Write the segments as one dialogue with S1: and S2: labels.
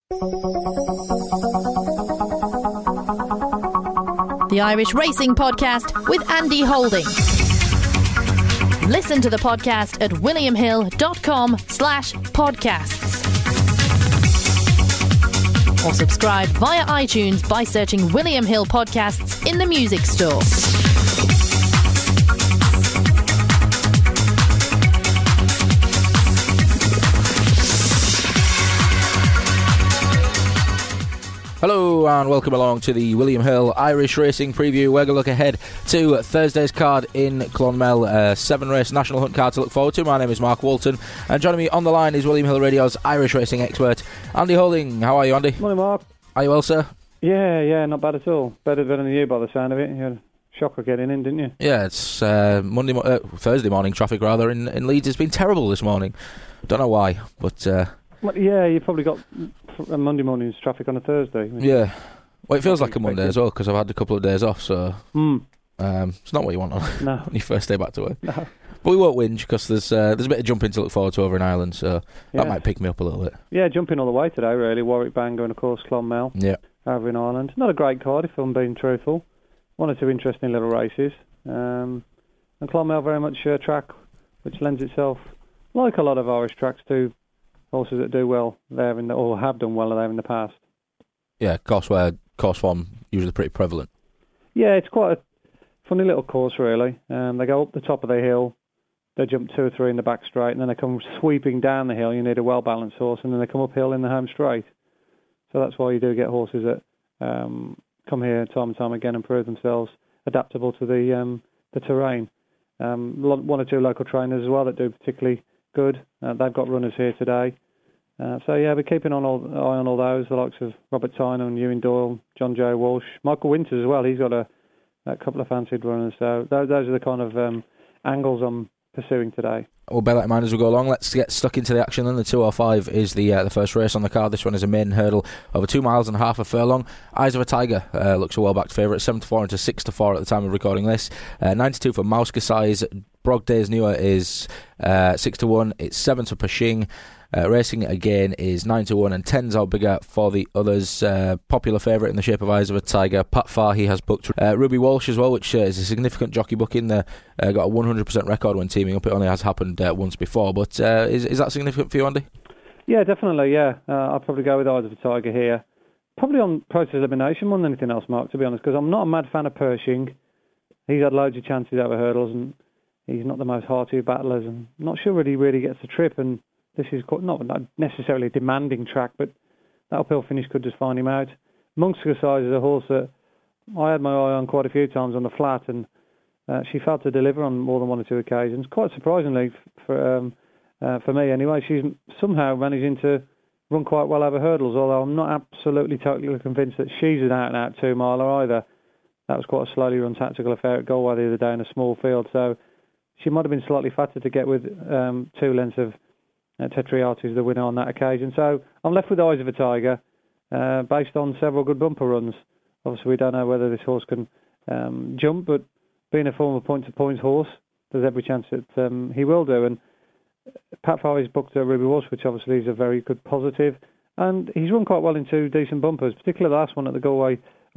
S1: The Irish Racing Podcast with Andy Holding. Listen to the podcast at williamhill.com/podcasts. Or subscribe via iTunes by searching William Hill Podcasts in the music store.
S2: Hello and welcome along to the William Hill Irish Racing Preview. We're going to look ahead to Thursday's card in Clonmel, 7-race national hunt card to look forward to. My name is Mark Walton and joining me on the line is William Hill Radio's Irish racing expert, Andy Holding. How are you, Andy?
S3: Morning, Mark.
S2: Are you well, sir? Yeah,
S3: not bad at all. Better than you by the sound of it. You had a shocker getting in, didn't you?
S2: Yeah, it's Thursday morning traffic rather in Leeds has been terrible this morning. Don't know why, but...
S3: Well, yeah, you probably got Monday morning's traffic on a Thursday.
S2: Yeah. Well, it feels like a Monday as well because I've had a couple of days off, so it's not what you want on your first day back to work.
S3: No.
S2: But we won't whinge because there's a bit of jumping to look forward to over in Ireland, so that might pick me up a little bit. Yeah,
S3: jumping all the way today, really. Warwick Bangor and, of course, Clonmel over in Ireland. Not a great card, if I'm being truthful. One or two interesting little races. And Clonmel very much a track which lends itself, like a lot of Irish tracks, to horses that do well there or have done well there in the past.
S2: Yeah, course form usually pretty prevalent.
S3: Yeah, it's quite a funny little course, really. They go up the top of the hill, they jump 2 or 3 in the back straight, and then they come sweeping down the hill. You need a well-balanced horse, and then they come uphill in the home straight. So that's why you do get horses that come here time and time again and prove themselves adaptable to the terrain. One or two local trainers as well that do particularly good. They've got runners here today. We're keeping eye on all those, the likes of Robert Tynan, Ewan Doyle, John J. Walsh, Michael Winters as well. He's got a couple of fancied runners. So those are the kind of angles I'm pursuing today.
S2: We'll bear that in mind as we go along. Let's get stuck into the action then. The 205 is the first race on the card. This one is a maiden hurdle over 2 miles and a half a furlong. Eyes of a Tiger looks a well-backed favourite, 7-4 into 6-4 at the time of recording this. 92 for Mauska Size. Brogday's Newer is 6-1. It's 7 to Pershing. Racing again is 9-1 and 10s are bigger for the others. Popular favourite in the shape of Eyes of a Tiger. Pat Farr, he has booked Ruby Walsh as well, which is a significant jockey booking there. Got a 100% record when teaming up. It only has happened once before, but is that significant for you, Andy?
S3: Yeah, definitely. Yeah, I'd probably go with Eyes of a Tiger here. Probably on process elimination more than anything else, Mark, to be honest, because I'm not a mad fan of Pershing. He's had loads of chances over hurdles and he's not the most hearty of battlers, and not sure whether he really gets the trip, and this is not necessarily a demanding track, but that uphill finish could just find him out. Mauska Size is a horse that I had my eye on quite a few times on the flat, and she failed to deliver on more than one or two occasions. Quite surprisingly for me anyway, she's somehow managing to run quite well over hurdles, although I'm not absolutely totally convinced that she's an out-and-out 2-miler either. That was quite a slowly run tactical affair at Galway the other day in a small field, so she might have been slightly fatter to get with 2 lengths of Tetriartes, the winner on that occasion. So I'm left with Eyes of a Tiger, based on several good bumper runs. Obviously, we don't know whether this horse can jump, but being a former point-to-points horse, there's every chance that he will do. And Pat Farr has booked Ruby Walsh, which obviously is a very good positive. And he's run quite well in 2 decent bumpers, particularly the last one at the Galway,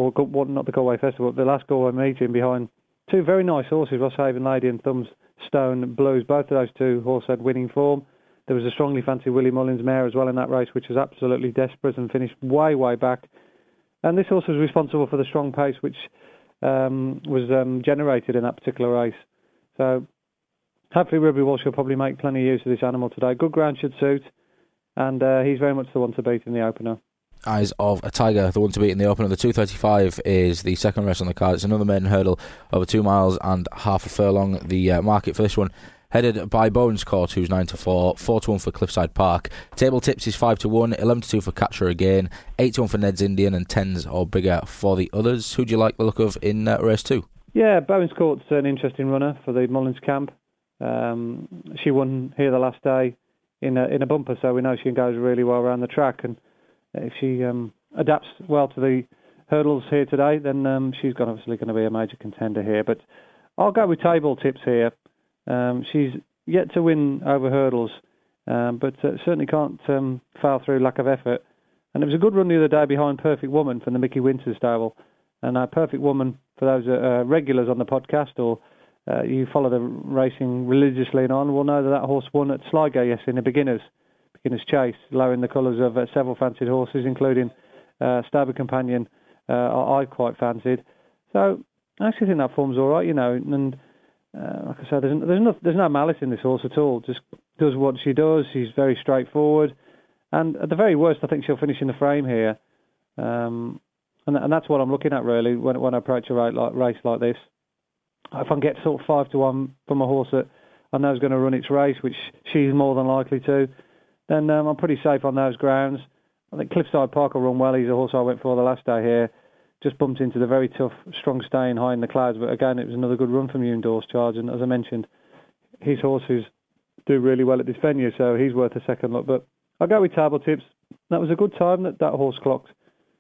S3: not the Galway Festival, but the last Galway meeting behind 2 very nice horses, Rosshaven Lady and Thumbs Stone Blues. Both of those 2 horses had winning form. There was a strongly fancied Willie Mullins mare as well in that race, which was absolutely desperate and finished way, way back. And this horse was responsible for the strong pace which was generated in that particular race. So hopefully Ruby Walsh will probably make plenty of use of this animal today. Good ground should suit, and he's very much the one to beat in the opener.
S2: Eyes of a Tiger, the one to beat in the opener. The 235 is the second race on the card. It's another maiden hurdle over 2 miles and half a furlong. The market for this one headed by Bones Court, who's 9-4, 4-1 for Cliffside Park. Table tips is 5-1, 11-2 for Catcher again, 8-1 for Ned's Indian, and 10s or bigger for the others. Who do you like the look of in race 2?
S3: Yeah, Bones Court's an interesting runner for the Mullins camp. She won here the last day in a bumper, so we know she goes really well around the track, and if she adapts well to the hurdles here today, then she's obviously going to be a major contender here. But I'll go with table tips here. She's yet to win over hurdles, but certainly can't fail through lack of effort. And it was a good run the other day behind Perfect Woman from the Mickey Winters stable. And Perfect Woman, for those regulars on the podcast or you follow the racing religiously and on, will know that horse won at Sligo yesterday in a beginner's chase, lowering the colours of several fancied horses, including Stable Companion, I quite fancied. So I actually think that form's all right, and like I said, there's no malice in this horse at all. Just does what she does. She's very straightforward. And at the very worst, I think she'll finish in the frame here. And that's what I'm looking at, really, when I approach a race like this. If I can get sort of 5-1 from a horse that I know is going to run its race, which she's more than likely to, then I'm pretty safe on those grounds. I think Cliffside Park will run well. He's a horse I went for the last day here. Just bumped into the very tough, strong staying high in the clouds. But again, it was another good run from Ewan Charge. And as I mentioned, his horses do really well at this venue, so he's worth a second look. But I'll go with Table Tips. That was a good time that horse clocked.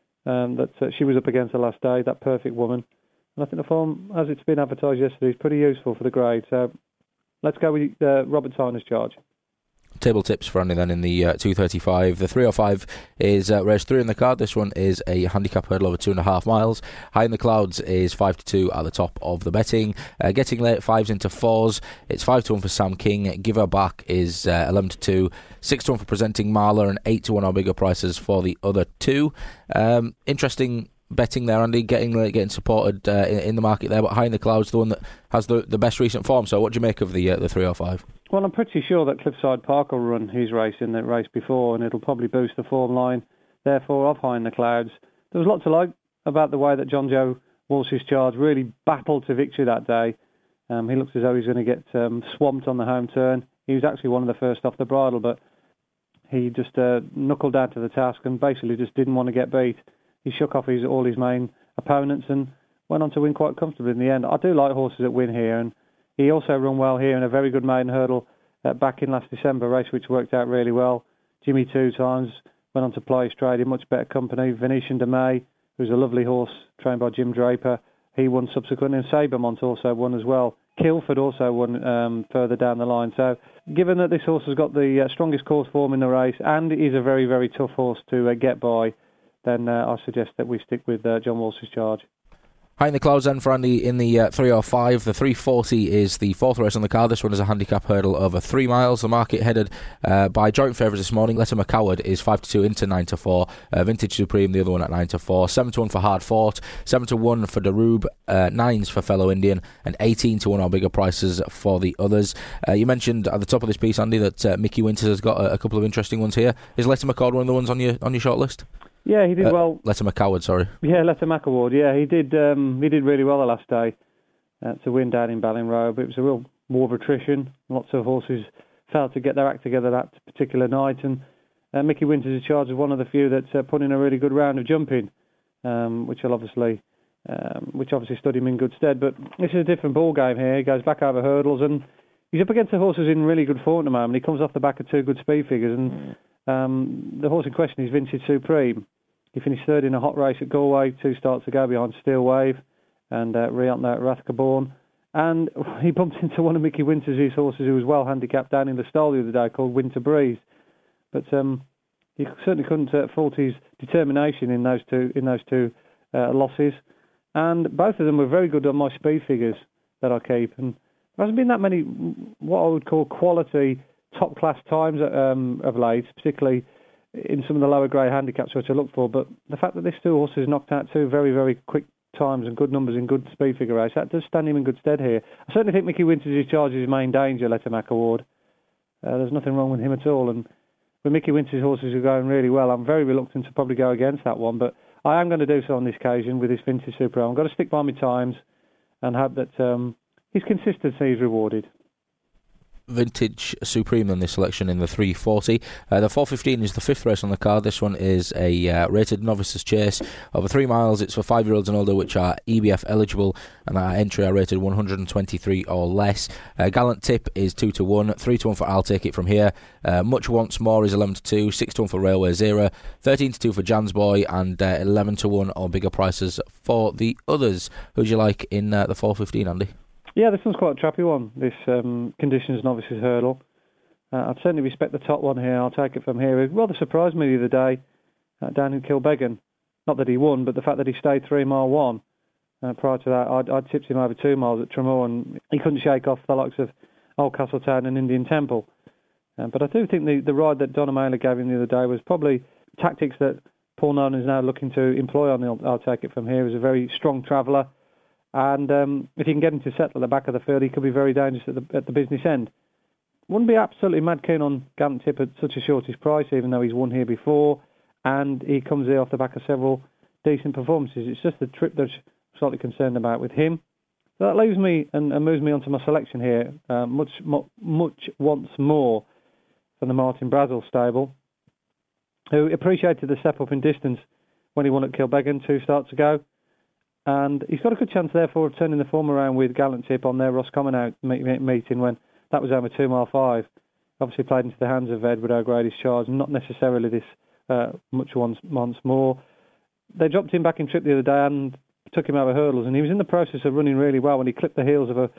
S3: That she was up against the last day, that Perfect Woman. And I think the form, as it's been advertised yesterday, is pretty useful for the grade. So let's go with Robert Tyner's Charge.
S2: Table Tips for Andy then in the 235. The 305 is race 3 in the card. This one is a handicap hurdle over 2.5 miles. High in the Clouds is 5-2 at the top of the betting. Getting Late 5s into 4s. It's 5-1 for Sam King. Give Her Back is 11-2. 6-1 for Presenting Marla and 8-1 or bigger prices for the other two. Interesting betting there, Andy, getting supported in the market there, but High in the Clouds, the one that has the best recent form. So what do you make of the 305?
S3: Well, I'm pretty sure that Cliffside Park will run his race in the race before, and it'll probably boost the form line, therefore, of High in the Clouds. There was lots to like about the way that John Joe Walsh's Charge really battled to victory that day. He looks as though he's going to get swamped on the home turn. He was actually one of the first off the bridle, but he just knuckled down to the task and basically just didn't want to get beat. He shook off all his main opponents and went on to win quite comfortably in the end. I do like horses that win here, and he also ran well here in a very good maiden hurdle back in last December, race which worked out really well. Jimmy 2 times, went on to Ply Strade in much better company. Venetian de May, who's a lovely horse trained by Jim Draper, he won subsequently, and Sabermont also won as well. Kilford also won further down the line. So given that this horse has got the strongest course form in the race and is a very, very tough horse to get by, then I suggest that we stick with John Walsh's Charge.
S2: High in the Clouds then for Andy in the 305. The 340 is the fourth race on the card. This one is a handicap hurdle over 3 miles. The market headed by joint favourites this morning. Let 'Em a Coward is 5-2 into 9-4. Vintage Supreme, the other one at 9-4. 7-1 for Hard Fought. 7-1 for Daroob. 9s for Fellow Indian. And 18-1 or bigger prices for the others. You mentioned at the top of this piece, Andy, that Mickey Winters has got a couple of interesting ones here. Is Let 'Em a Coward one of the ones on your short list?
S3: Yeah, he did well.
S2: Let 'Em a Coward, sorry.
S3: Yeah, Let 'Em a Coward. Yeah, he did really well the last day to win down in Ballinrobe. It was a real war of attrition. Lots of horses failed to get their act together that particular night, and Mickey Winters' Charge is one of the few that put in a really good round of jumping, which obviously stood him in good stead. But this is a different ball game here. He goes back over hurdles, and he's up against the horses in really good form at the moment. He comes off the back of 2 good speed figures, and the horse in question is Vintage Supreme. He finished third in a hot race at Galway, 2 starts ago behind Steel Wave and Riantna at Rathcabourne. And he bumped into one of Mickey Winters' horses who was well handicapped down in the stall the other day called Winter Breeze. But he certainly couldn't fault his determination in those two losses. And both of them were very good on my speed figures that I keep. And there hasn't been that many what I would call quality top-class times of late, particularly in some of the lower grade handicaps which I look for. But the fact that this 2 horses knocked out 2 very, very quick times and good numbers in good speed figure race, that does stand him in good stead here. I certainly think Mickey Winters' Charge is his main danger, Let 'Em a Coward. There's nothing wrong with him at all. And with Mickey Winters' horses who are going really well, I'm very reluctant to probably go against that one. But I am going to do so on this occasion with this Vintage Super. I'm going to stick by my times and hope that his consistency is rewarded.
S2: Vintage Supreme in this selection in the 340. The 415 is the 5th race on the card. This one is a rated novices chase over 3 miles. It's for 5-year-olds and older, which are EBF eligible, and that entry are rated 123 or less. Gallant Tip is 2-1, 3-1 for I'll Take It From Here. Much Once More is 11-2, 6-1 for Railway Zero, 13-2 for Jan's Boy, and 11-1 or bigger prices for the others. Who do you like in the 415, Andy?
S3: Yeah, this one's quite a trappy one, this Conditions Novices Hurdle. I'd certainly respect the top one here. I'll Take It From Here. It rather surprised me the other day. down in Kilbeggan. Not that he won, but the fact that he stayed 3 mile 1. Prior to that, I'd tipped him over 2 miles at Tramore, and he couldn't shake off the likes of Old Castletown and Indian Temple. But I do think the ride that Don O'Malley gave him the other day was probably tactics that Paul Nolan is now looking to employ on the I'll Take It From Here. He's a very strong traveller, and if you can get him to settle at the back of the field, he could be very dangerous at the business end. Wouldn't be absolutely mad keen on Gallant Tip at such a shortish price, even though he's won here before, and he comes here off the back of several decent performances. It's just the trip that I'm slightly concerned about with him. So that leaves me and moves me onto my selection here. Much once more from the Martin Brazel stable, who appreciated the step up in distance when he won at Kilbeggan 2 starts ago. And he's got a good chance, therefore, of turning the form around with Gallant Tip on their Roscommon out meeting when that was over 2 mile 5. Obviously played into the hands of Edward O'Grady's charge, not necessarily this much once more. They dropped him back in trip the other day and took him over hurdles, and he was in the process of running really well when he clipped the heels of a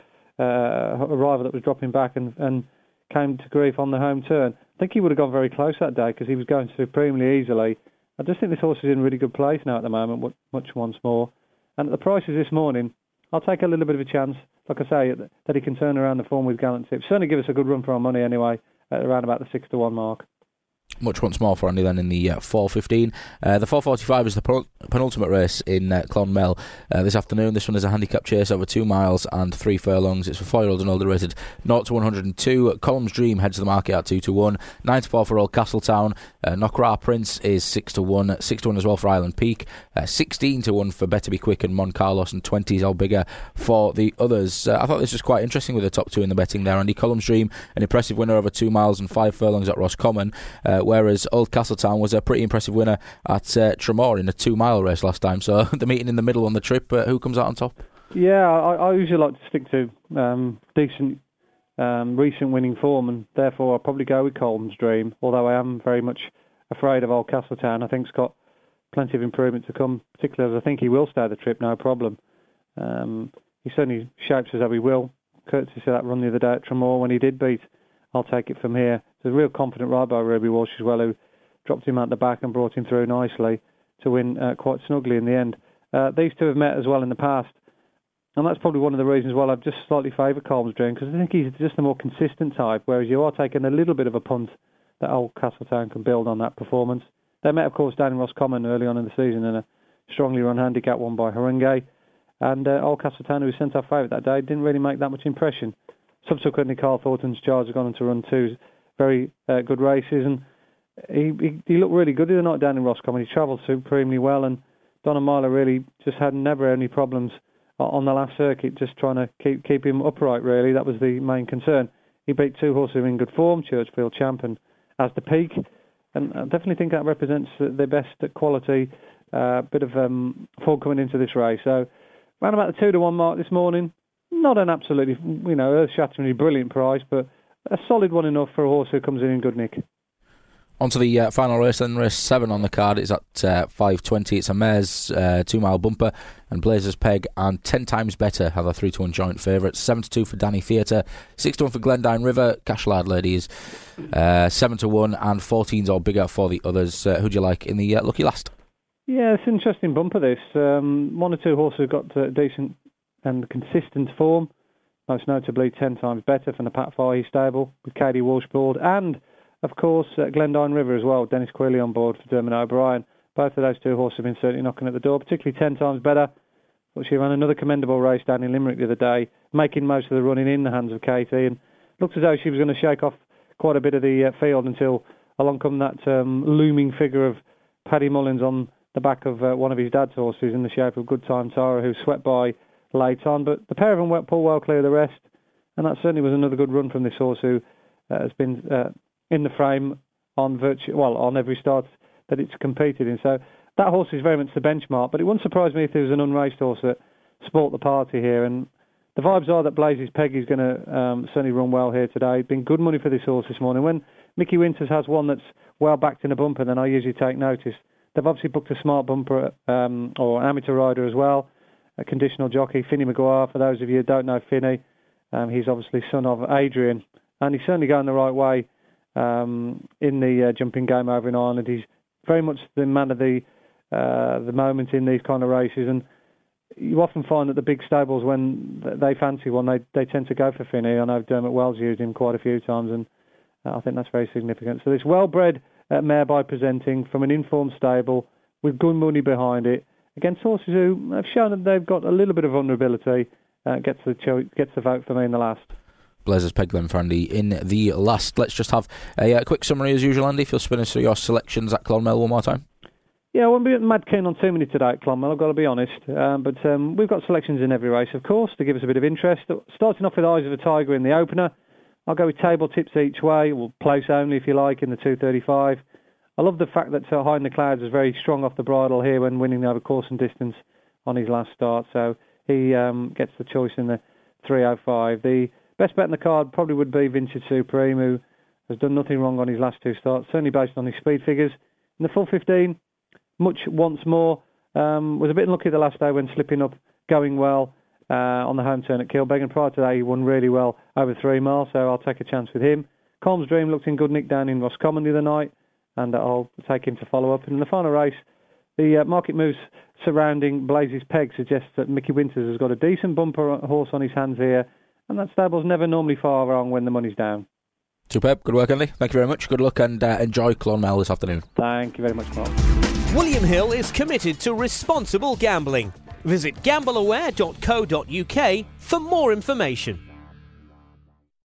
S3: rival that was dropping back and came to grief on the home turn. I think he would have gone very close that day because he was going supremely easily. I just think this horse is in really good place now at the moment, much once more. And at the prices this morning, I'll take a little bit of a chance, like I say, that he can turn around the form with Gallant Tip. Certainly give us a good run for our money anyway, at around about the 6-1 mark.
S2: Much once more for Andy then in the 4.15. The 4.45 is the penultimate race in Clonmel this afternoon. This one is a handicap chase over 2 miles and 3 furlongs. It's for 4-year-olds and older, rated 0 to 102. Column's Dream heads the market at 2 to 1. 9 to 4 for Old Castletown. Knockra Prince is 6 to 1. 6 to 1 as well for Island Peak. 16 to 1 for Better Be Quick and Mon Carlos, and 20 is all bigger for the others. I thought this was quite interesting with the top 2 in the betting there. Andy, Column's Dream, an impressive winner over 2 miles and 5 furlongs at Roscommon, whereas Old Castletown was a pretty impressive winner at Tramore in a 2 mile race last time. So the meeting in the middle on the trip, who comes out on top?
S3: Yeah, I usually like to stick to decent recent winning form, and therefore I'll probably go with Column's Dream, although I am very much afraid of Old Castletown. I think he's got plenty of improvement to come, particularly as I think he will stay the trip, no problem. He certainly shapes as though he will, courtesy of that run the other day at Tramore when he did beat I'll Take It From Here. It's a real confident ride by Ruby Walsh as well, who dropped him at the back and brought him through nicely to win quite snugly in the end. These two have met as well in the past, and that's probably one of the reasons why I've just slightly favoured Column's Dream, because I think he's just a more consistent type, whereas you are taking a little bit of a punt that Old Castletown can build on that performance. They met, of course, down in Roscommon early on in the season in a strongly run handicap won by Haringey, and Old Castletown, who was sent off favourite that day, didn't really make that much impression. Subsequently, Carl Thornton's charge has gone on to run 2 very good races, and he looked really good the other night down in Roscommon. He travelled supremely well, and Don O'Malley really just had never any problems on the last circuit, just trying to keep him upright, really. That was the main concern. He beat 2 horses in good form, Churchfield Champ and As the Peak, and I definitely think that represents their best quality bit of form coming into this race. So, around about the 2 to 1 mark this morning, not an absolutely, earth-shatteringly brilliant price, but a solid one enough for a horse who comes in good nick.
S2: On to the final race then, race 7 on the card. It's at 5:20. It's a mare's 2 mile bumper, and Blazers Peg and 10 times better have a 3 to 1 joint favourite. 7 to 2 for Danny Theatre, 6 to 1 for Glendine River. Cashel Ladies 7 to 1, and 14's all bigger for the others. Who do you like in the lucky last? Yeah,
S3: it's an interesting bumper this. 1 or 2 horses have got decent and consistent form, most notably 10 times better from the Pat Fahey stable with Katie Walsh board, and of course Glendine River as well, Dennis Queally on board for Dermot O'Brien. Both of those 2 horses have been certainly knocking at the door, particularly 10 times better. But she ran another commendable race down in Limerick the other day, making most of the running in the hands of Katie, and looked as though she was going to shake off quite a bit of the field until along come that looming figure of Paddy Mullins on the back of one of his dad's horses in the shape of Good Time Tara, who swept by late on, but the pair of them pulled well clear of the rest, and that certainly was another good run from this horse, who has been in the frame on every start that it's competed in. So that horse is very much the benchmark, but it wouldn't surprise me if there was an unraced horse that sport the party here, and the vibes are that Blazes Peg is going to certainly run well here today. Been good money for this horse this morning. When Mickey Winters has one that's well backed in a bumper, then I usually take notice. They've obviously booked a smart bumper or an amateur rider as well, a conditional jockey, Finney Maguire. For those of you who don't know Finney, he's obviously son of Adrian, and he's certainly going the right way in the jumping game over in Ireland. He's very much the man of the moment in these kind of races, and you often find that the big stables, when they fancy one, they tend to go for Finney. I know Dermot Wells used him quite a few times, and I think that's very significant. So this well-bred mare by Presenting from an informed stable with good money behind it, against horses who have shown that they've got a little bit of vulnerability, gets the vote for me in the last.
S2: Blazers Peg Glenfardy in the last. Let's just have a quick summary as usual, Andy, if you'll spin us through your selections at Clonmel one more time.
S3: Yeah, I won't be mad keen on too many today at Clonmel, I've got to be honest. But we've got selections in every race, of course, to give us a bit of interest. Starting off with Eyes of a Tiger in the opener. I'll go with table tips each way, or place only if you like, in the 235. I love the fact that High in the Clouds was very strong off the bridle here when winning over course and distance on his last start. So he gets the choice in the 305. The best bet in the card probably would be Vintage Supreme, who has done nothing wrong on his last two starts, certainly based on his speed figures. In the full 15, Much Once More was a bit unlucky the last day when slipping up, going well on the home turn at Kilbeg, and prior to that he won really well over 3 miles, so I'll take a chance with him. Colm's Dream looked in good nick down in Roscommon the other night, and I'll take him to follow up. And in the final race, the market moves surrounding Blazes Peg suggests that Mickey Winters has got a decent bumper horse on his hands here, and that stable's never normally far wrong when the money's down.
S2: Superb. Good work, Andy. Thank you very much. Good luck, and enjoy Clonmel this afternoon.
S3: Thank you very much, Mark.
S4: William Hill is committed to responsible gambling. Visit gambleaware.co.uk for more information.